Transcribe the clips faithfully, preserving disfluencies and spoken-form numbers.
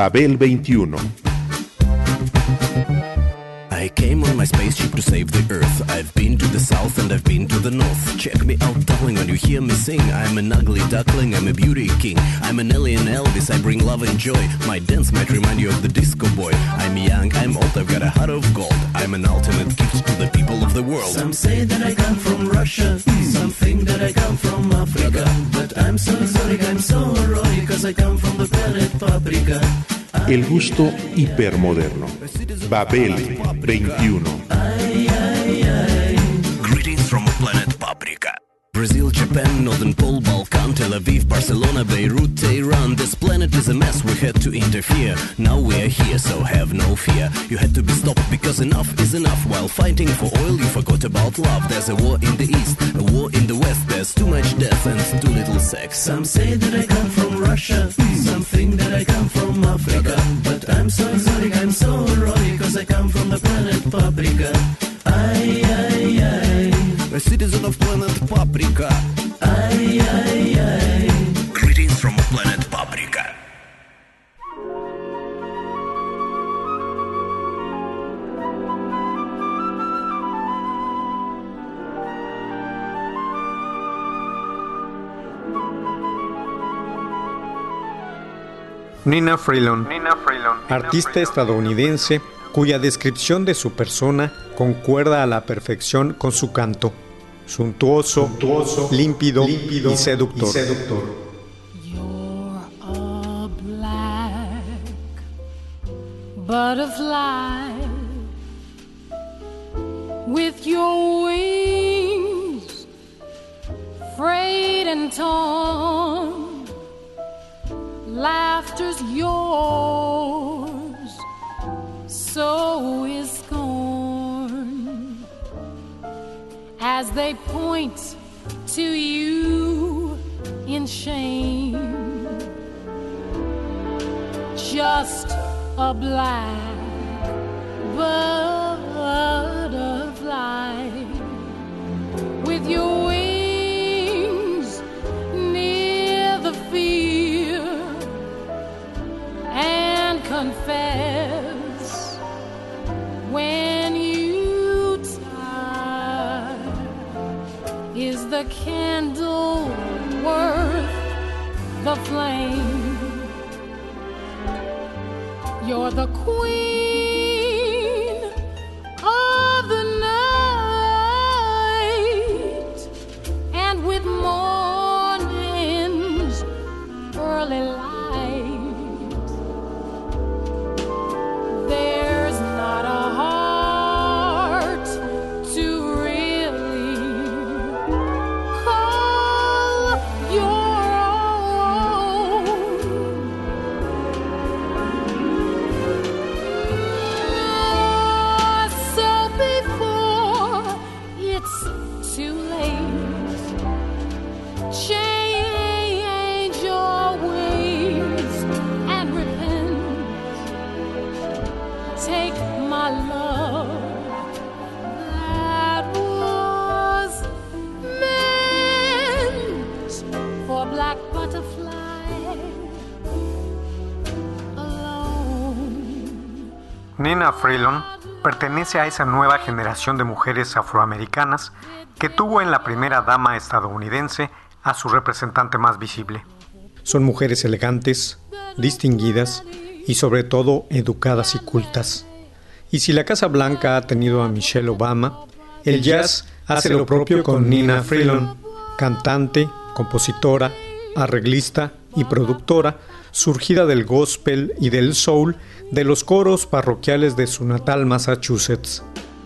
Babel veintiuno. I came on my spaceship to save the Earth. I've been to the south and I've been to the north. Check me out, darling, when you hear me sing. I'm an ugly duckling, I'm a beauty king. I'm an alien Elvis, I bring love and joy. My dance might remind you of the disco boy. I'm young, I'm old, I've got a heart of gold. I'm an ultimate gift to the people of the world. Some say that I come from Russia, some think that I come from Africa. But I'm so exotic, I'm so erotic, cause I come from the planet Paprika. El gusto hipermoderno. Babel veintiuno. Ay, ay, ay. Greetings from planet Paprika. Brazil, Japan, Northern Pole, Balkan, Tel Aviv, Barcelona, Beirut, Tehran. This planet is a mess, we had to interfere. Now we are here, so have no fear. You had to be stopped because enough is enough. While fighting for oil, you forgot about love. There's a war in the east, a war in the west. There's too much death and too little sex. Some say that I come from Russia, some think that I come from Africa. But I'm so exotic, I'm so erotic, cause I come from the planet Paprika. Ay, ay, ay. A citizen of planet Paprika. Ay, ay, ay. Greetings from planet Paprika. Nina Freelon, Nina Freelon, artista estadounidense cuya descripción de su persona concuerda a la perfección con su canto, suntuoso, suntuoso límpido, límpido y seductor. Y seductor. You're a black butterfly with your wings frayed and torn. Laughter's yours, so is scorn, as they point to you in shame. Just a black butterfly with your wings near the field, and confess when you tie, is the candle worth the flame? You're the queen of the night, and with morning's early light, Nina Freelon pertenece a esa nueva generación de mujeres afroamericanas que tuvo en la primera dama estadounidense a su representante más visible. Son mujeres elegantes, distinguidas y sobre todo educadas y cultas. Y si la Casa Blanca ha tenido a Michelle Obama, el jazz hace lo propio con Nina Freelon, cantante, compositora, arreglista y productora, surgida del gospel y del soul de los coros parroquiales de su natal Massachusetts.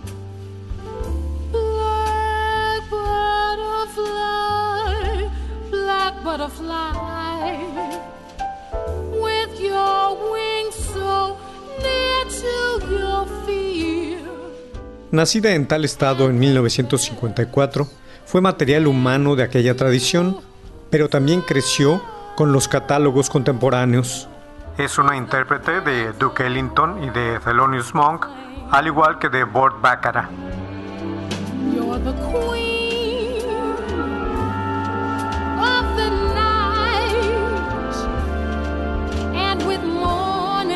Black butterfly, black butterfly, with your wings so near to your feet. Nacida en tal estado en mil novecientos cincuenta y cuatro, fue material humano de aquella tradición, pero también creció con los catálogos contemporáneos. Es una intérprete de Duke Ellington y de Thelonious Monk, al igual que de Burt Bacharach. You're the queen of the night, and with morning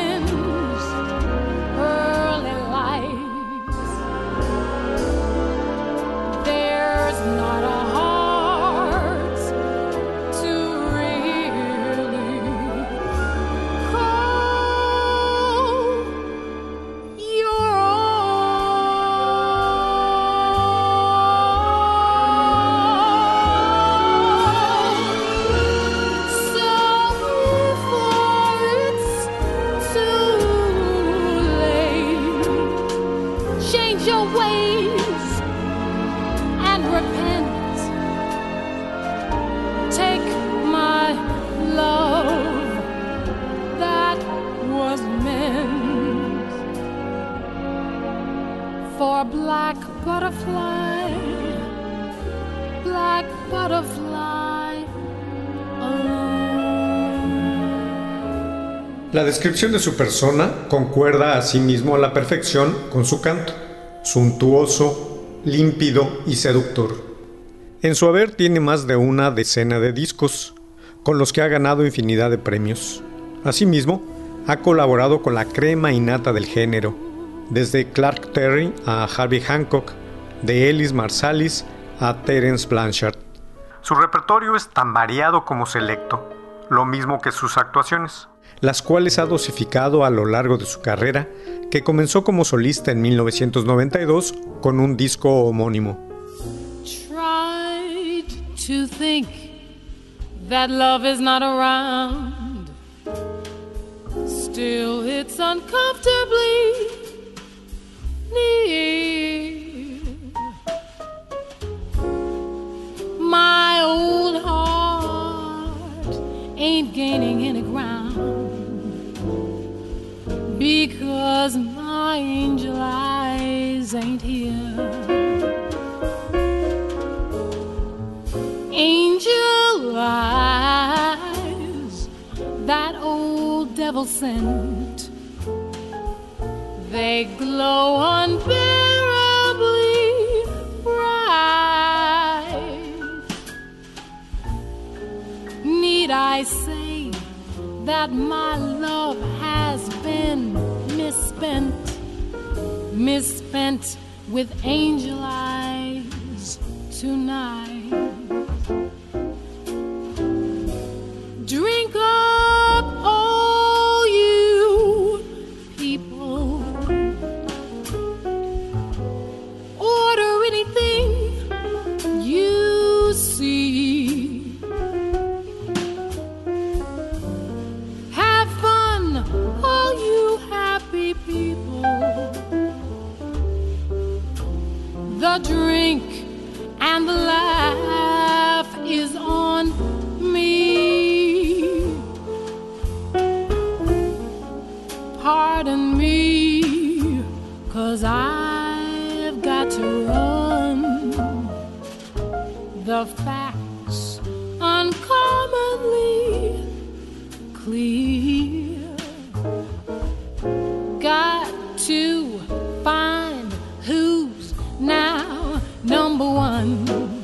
La descripción de su persona concuerda asimismo a la perfección con su canto, suntuoso, límpido y seductor. En su haber tiene más de una decena de discos, con los que ha ganado infinidad de premios. Asimismo, ha colaborado con la crema innata del género, desde Clark Terry a Herbie Hancock, de Ellis Marsalis a Terence Blanchard. Su repertorio es tan variado como selecto, lo mismo que sus actuaciones, las cuales ha dosificado a lo largo de su carrera, que comenzó como solista en mil novecientos noventa y dos con un disco homónimo. Tried to think that love is not around. Still it's uncomfortably near. My old heart ain't gaining any ground, because my angel eyes ain't here. Angel eyes, that old devil sent, they glow unbearably bright. Need I say that my love has been misspent, misspent with angel eyes tonight? Drink up, all you people. Order anything you see. Have fun, all you happy people. The drink and the laugh is on me. Pardon me, 'cause I've got to run. The facts uncommonly clear. Got to find who's now number one,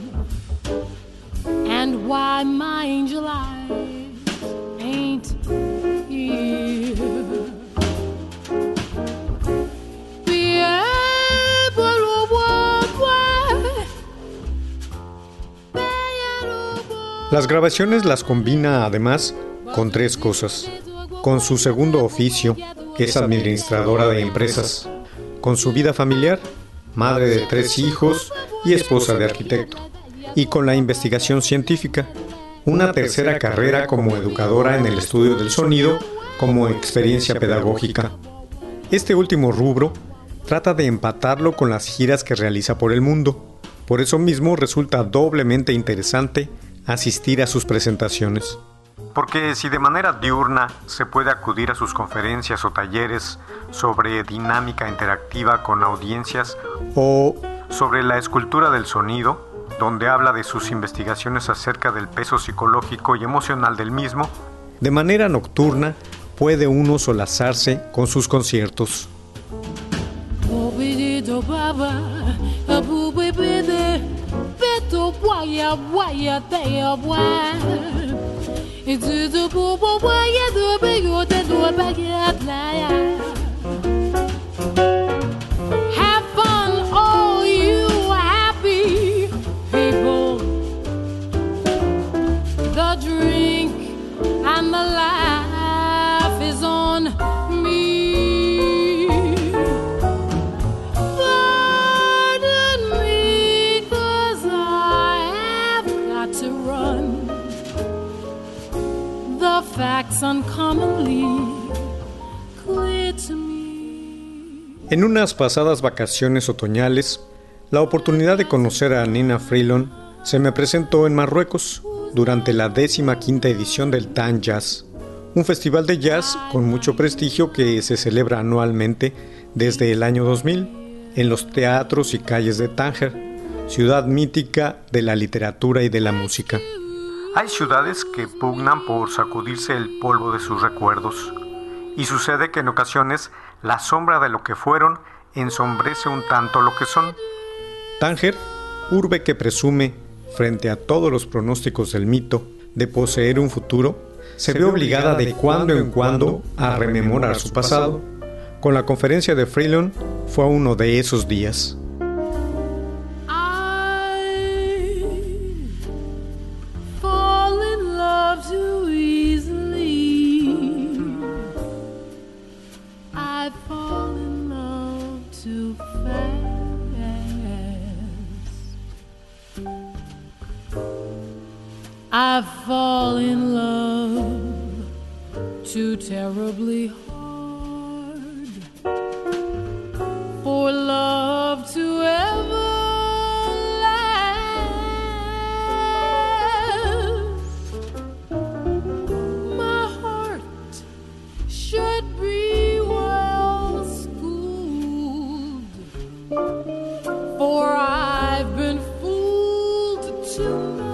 and why my angel eyes ain't here. Las grabaciones las combina además con tres cosas: con su segundo oficio, que es administradora de empresas; con su vida familiar, madre de tres hijos y esposa de arquitecto; y con la investigación científica, una tercera carrera como educadora en el estudio del sonido como experiencia pedagógica. Este último rubro trata de empatarlo con las giras que realiza por el mundo. Por eso mismo resulta doblemente interesante asistir a sus presentaciones. Porque si de manera diurna se puede acudir a sus conferencias o talleres sobre dinámica interactiva con audiencias, o sobre la escultura del sonido, donde habla de sus investigaciones acerca del peso psicológico y emocional del mismo, de manera nocturna puede uno solazarse con sus conciertos. Have fun, all you happy people. The drink and the laugh is on me. Pardon me, 'cause I have got to run. The facts uncommonly clear to me. En unas pasadas vacaciones otoñales, la oportunidad de conocer a Nina Freelon se me presentó en Marruecos durante la décima quinta edición del Tan Jazz, un festival de jazz con mucho prestigio que se celebra anualmente desde el año dos mil en los teatros y calles de Tánger, ciudad mítica de la literatura y de la música. Hay ciudades que pugnan por sacudirse el polvo de sus recuerdos, y sucede que en ocasiones la sombra de lo que fueron ensombrece un tanto lo que son. Tánger, urbe que presume, frente a todos los pronósticos del mito, de poseer un futuro, se ve obligada de cuando en cuando a rememorar su pasado. Con la conferencia de Freelon fue uno de esos días. I fall in love too terribly hard for love to ever last. My heart should be well schooled, for I've been fooled too much.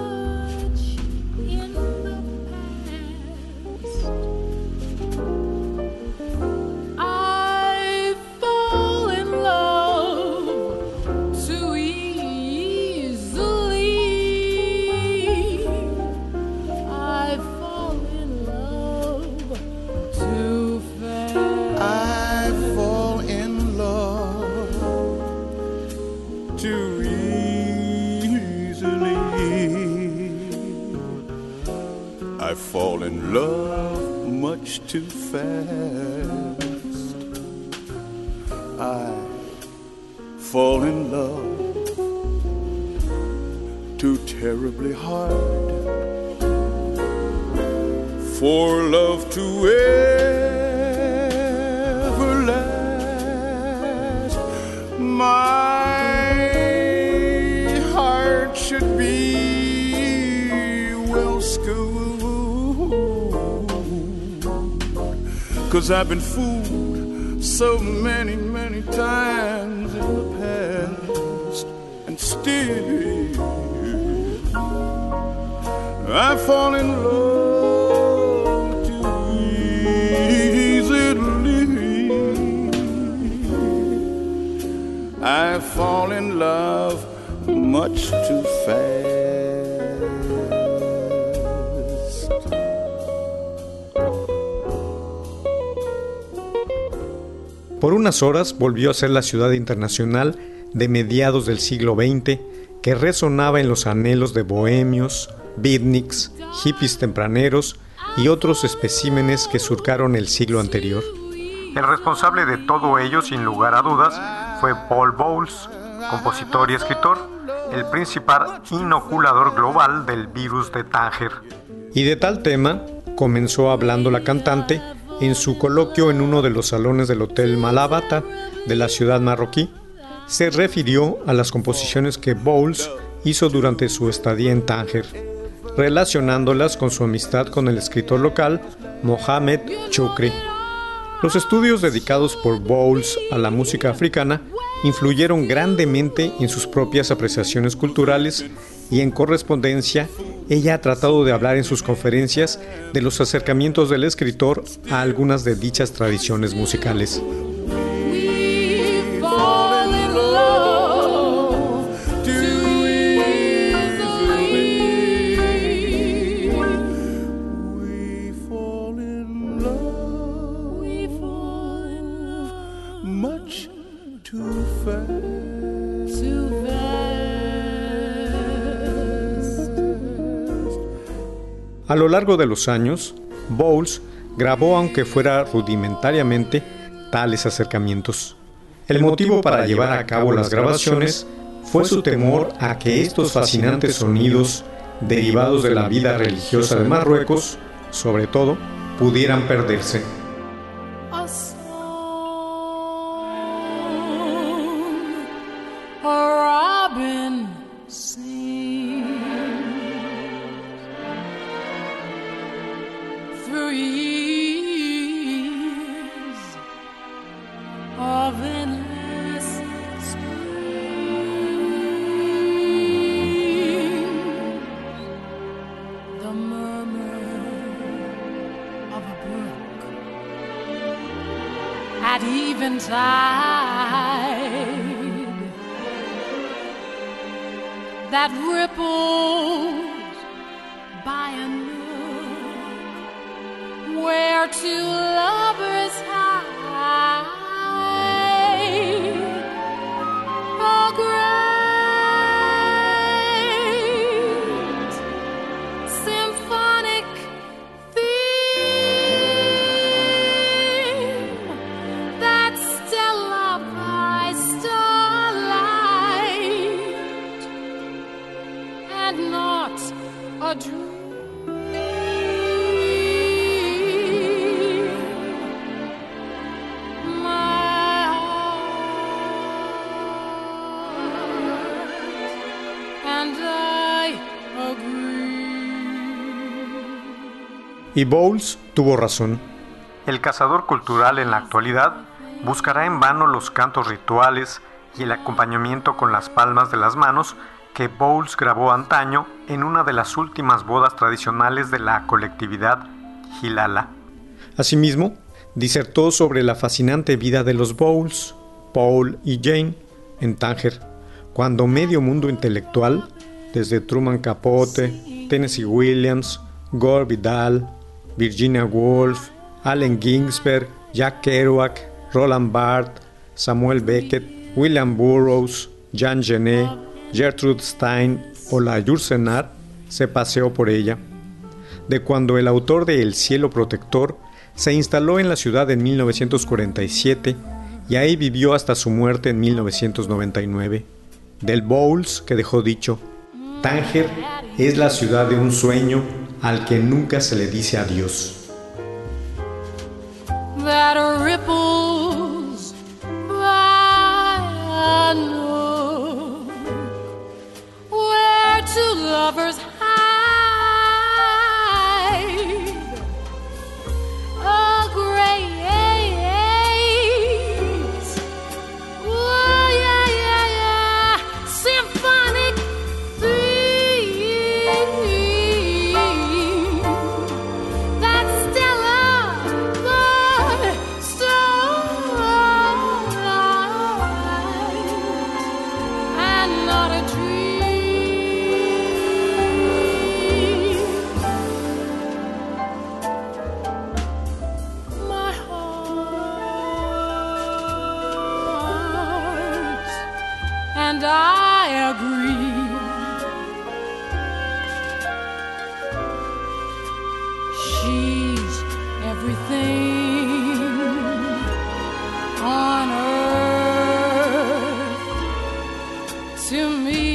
I fall in love much too fast. I fall in love too terribly hard for love to ever last. My heart should be well schooled, 'cause I've been fooled so many, many times in the past, and still I fall in love too easily. I fall in love much too fast. Por unas horas volvió a ser la ciudad internacional de mediados del siglo veinte que resonaba en los anhelos de bohemios, beatniks, hippies tempraneros y otros especímenes que surcaron el siglo anterior. El responsable de todo ello, sin lugar a dudas, fue Paul Bowles, compositor y escritor, el principal inoculador global del virus de Tánger. Y de tal tema comenzó hablando la cantante en su coloquio en uno de los salones del Hotel Malabata de la ciudad marroquí. Se refirió a las composiciones que Bowles hizo durante su estadía en Tánger, relacionándolas con su amistad con el escritor local Mohamed Choukri. Los estudios dedicados por Bowles a la música africana influyeron grandemente en sus propias apreciaciones culturales y en correspondencia ella ha tratado de hablar en sus conferencias de los acercamientos del escritor a algunas de dichas tradiciones musicales. A lo largo de los años, Bowles grabó, aunque fuera rudimentariamente, tales acercamientos. El motivo para llevar a cabo las grabaciones fue su temor a que estos fascinantes sonidos, derivados de la vida religiosa de Marruecos, sobre todo, pudieran perderse. at eventide, that ripples by a nook where two lovers hide a great symphonic theme, that stella by starlight, and not a dream. Y Bowles tuvo razón. El cazador cultural en la actualidad buscará en vano los cantos rituales y el acompañamiento con las palmas de las manos que Bowles grabó antaño en una de las últimas bodas tradicionales de la colectividad Gilala. Asimismo, disertó sobre la fascinante vida de los Bowles, Paul y Jane, en Tánger, cuando medio mundo intelectual, desde Truman Capote, Tennessee Williams, Gore Vidal, Virginia Woolf, Allen Ginsberg, Jack Kerouac, Roland Barthes, Samuel Beckett, William Burroughs, Jean Genet, Gertrude Stein o la Yourcenar se paseó por ella. De cuando el autor de El cielo protector se instaló en la ciudad en mil novecientos cuarenta y siete y ahí vivió hasta su muerte en mil novecientos noventa y nueve. Del Bowles que dejó dicho: Tánger es la ciudad de un sueño al que nunca se le dice adiós. That ripples by a nook where two lovers hide a great oh yeah yeah yeah symphonic and I agree. She's everything on earth to me.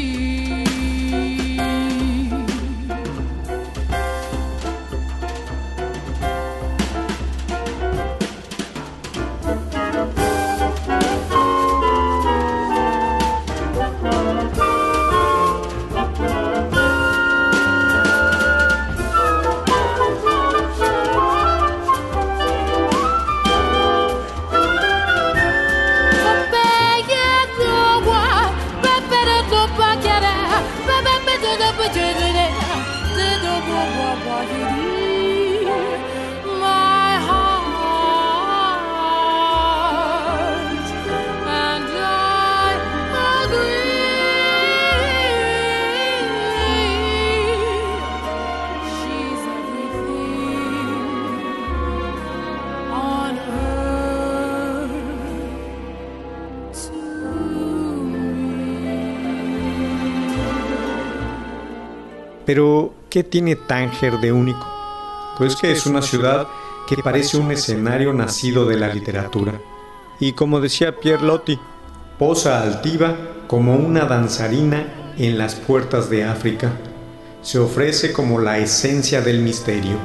Pero, ¿qué tiene Tánger de único? Pues que es una ciudad que parece un escenario nacido de la literatura. Y como decía Pierre Loti, posa altiva como una danzarina en las puertas de África. Se ofrece como la esencia del misterio.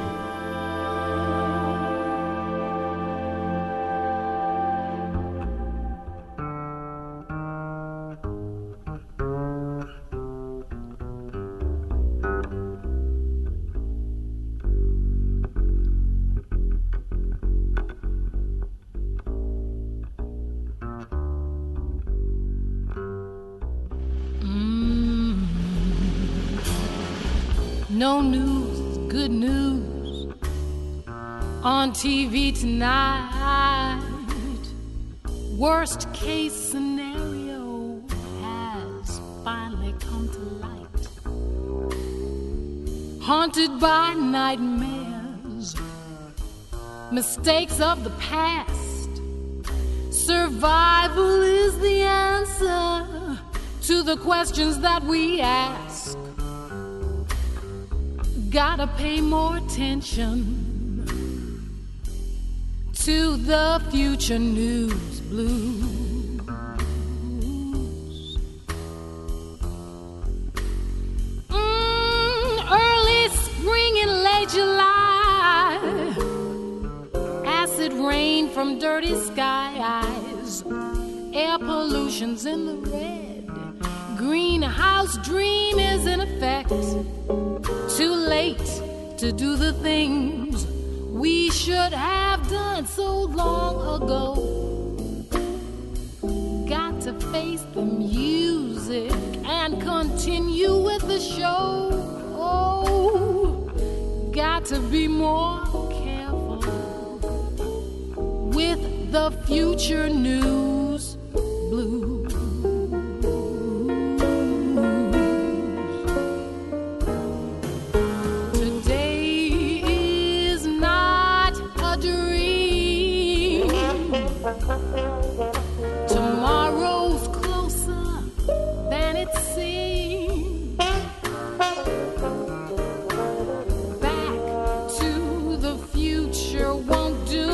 No news, good news on T V tonight. worst case scenario has finally come to light. Haunted by nightmares, mistakes of the past, survival is the answer to the questions that we ask. Gotta pay more attention to the future news blues. Mm, early spring and late July, acid rain from dirty skies, air pollution's in the red, greenhouse dream is in effect. Too late to do the things we should have done so long ago. Got to face the music and continue with the show. Oh, got to be more careful with the future news blues. Tomorrow's closer than it seems. Back to the future won't do,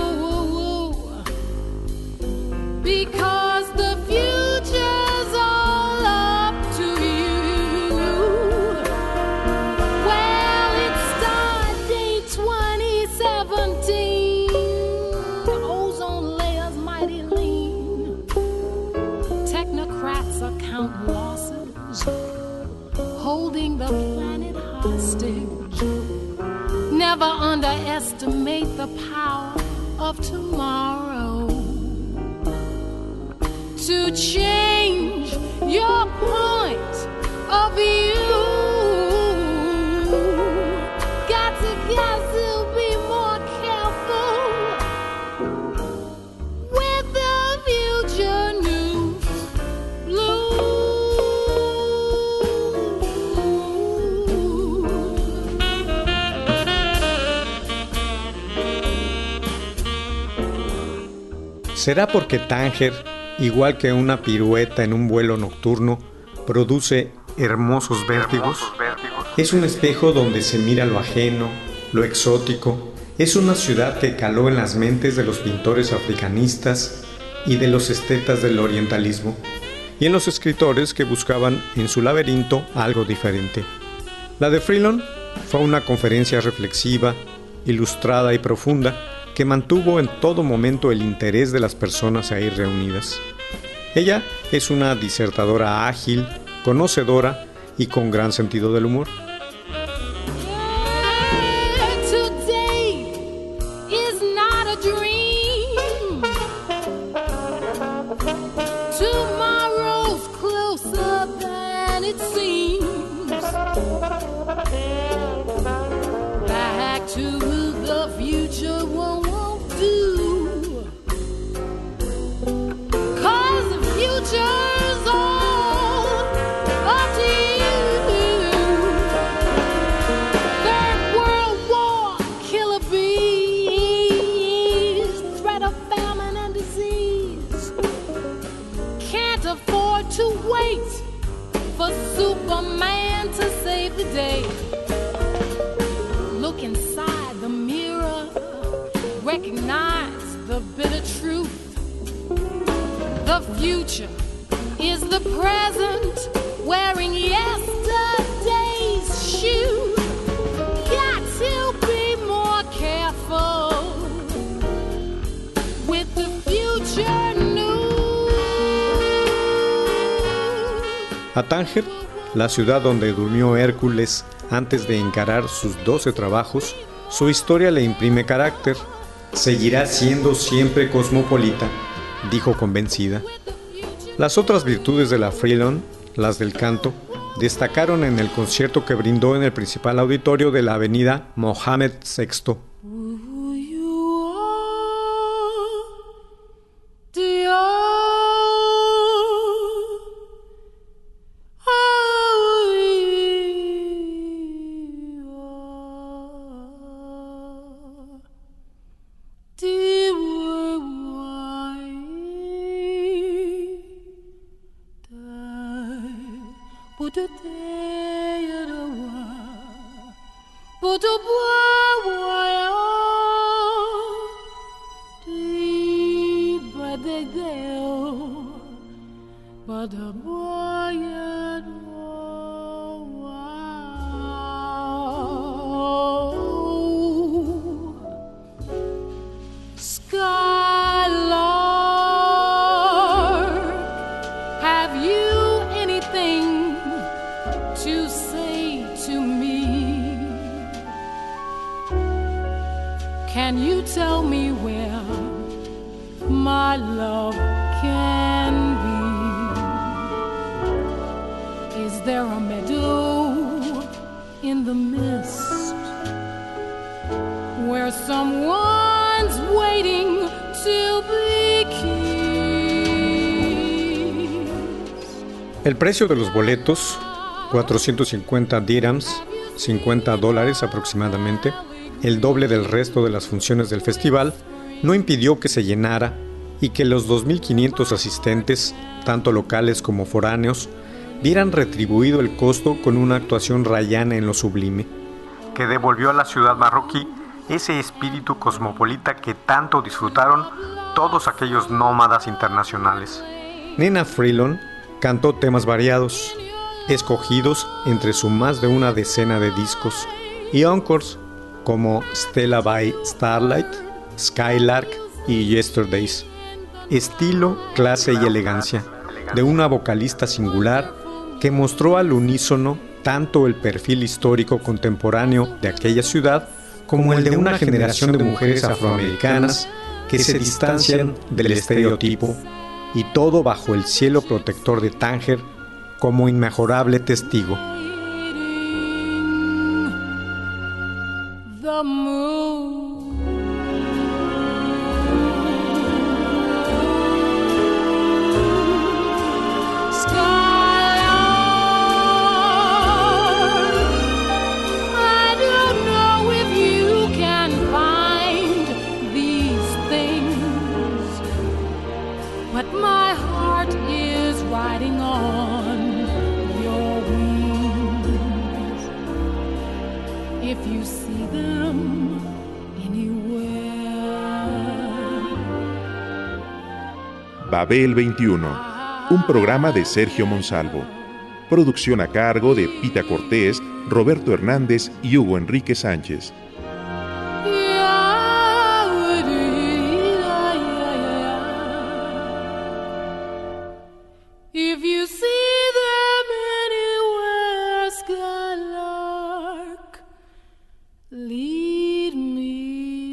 because the future's all up to you. Well, it's Stardate twenty seventeen. Ozone layers mighty lean. Technocrats are counting losses, holding the planet hostage. Never underestimate the power of tomorrow to change your point of view. Got to, got to be more careful with the future news blues. ¿Será porque Tánger, igual que una pirueta en un vuelo nocturno, produce hermosos vértigos? Es un espejo donde se mira lo ajeno, lo exótico. Es una ciudad que caló en las mentes de los pintores africanistas y de los estetas del orientalismo, y en los escritores que buscaban en su laberinto algo diferente. La de Freelon fue una conferencia reflexiva, ilustrada y profunda, que mantuvo en todo momento el interés de las personas ahí reunidas. Ella es una disertadora ágil, conocedora y con gran sentido del humor. Superman to save the day. Look inside the mirror, recognize the bitter truth. The future is the present, wearing yesterday's shoes. Got to be more careful with the future news. A Tánger, la ciudad donde durmió Hércules antes de encarar sus doce trabajos, su historia le imprime carácter. Seguirá siendo siempre cosmopolita, dijo convencida. Las otras virtudes de la Freelon, las del canto, destacaron en el concierto que brindó en el principal auditorio de la avenida Mohamed sexto. Dios. But a boy, but they do, but a boy, Skylark, have you anything to say to me? Can you tell me where my love can be? Is there a meadow in the mist where someone's waiting to be kissed? El precio de los boletos, cuatrocientos cincuenta dirhams, cincuenta dólares aproximadamente, el doble del resto de las funciones del festival, no impidió que se llenara y que los dos mil quinientos asistentes, tanto locales como foráneos, vieran retribuido el costo con una actuación rayana en lo sublime, que devolvió a la ciudad marroquí ese espíritu cosmopolita que tanto disfrutaron todos aquellos nómadas internacionales. Nina Freelon cantó temas variados, escogidos entre su más de una decena de discos, y encores como Stella by Starlight, Skylark y Yesterdays. Estilo, clase y elegancia de una vocalista singular que mostró al unísono tanto el perfil histórico contemporáneo de aquella ciudad como el de una generación de mujeres afroamericanas que se distancian del estereotipo, y todo bajo el cielo protector de Tánger como inmejorable testigo. The moon. Babel veintiuno, un programa de Sergio Monsalvo. Producción a cargo de Pita Cortés, Roberto Hernández y Hugo Enrique Sánchez. If you see them anywhere, Skylark, lead me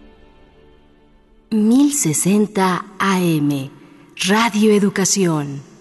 mil sesenta A M Radio Educación.